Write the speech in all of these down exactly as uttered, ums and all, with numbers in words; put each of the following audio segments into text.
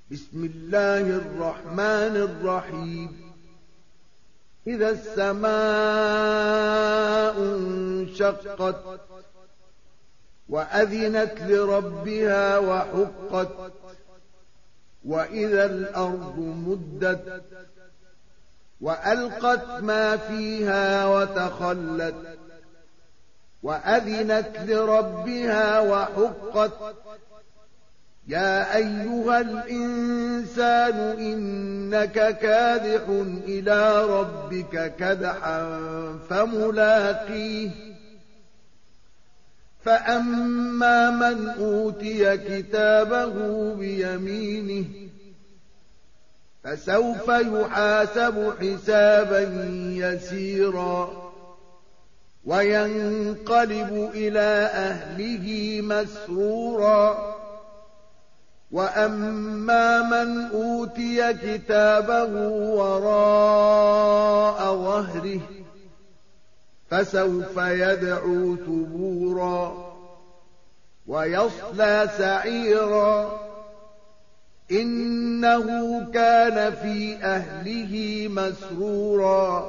بسم الله الرحمن الرحيم إذا السماء انشقت وأذنت لربها وحقت وإذا الأرض مدت وألقت ما فيها وتخلت وأذنت لربها وحقت يا أيها الإنسان إنك كادح إلى ربك كدحا فملاقيه فأما من أوتي كتابه بيمينه فسوف يحاسب حسابا يسيرا وينقلب إلى أهله مسرورا وأما من أوتي كتابه وراء ظهره فسوف يدعو ثبورا ويصلى سعيرا إنه كان في أهله مسرورا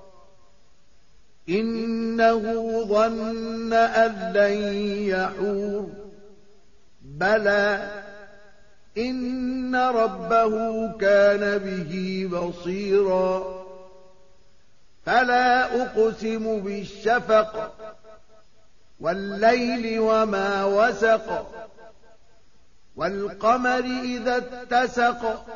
إنه ظن أن لن يحور بلى إن ربه كان به بصيرا فلا أقسم بالشفق والليل وما وسق والقمر إذا اتسق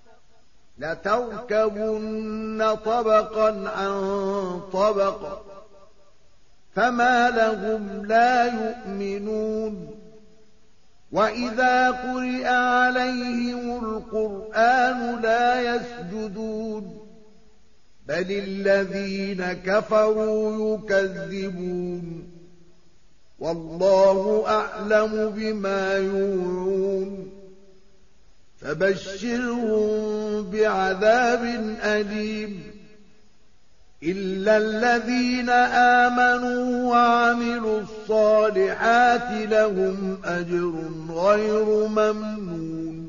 لتركبن طبقا عن طبق فما لهم لا يؤمنون وإذا قرئ عليهم القرآن لا يسجدون بل الذين كفروا يكذبون والله أعلم بما يوعون فبشرهم بعذاب أليم إلا الذين آمنوا وعملوا الصالحات لهم أجر غير ممنون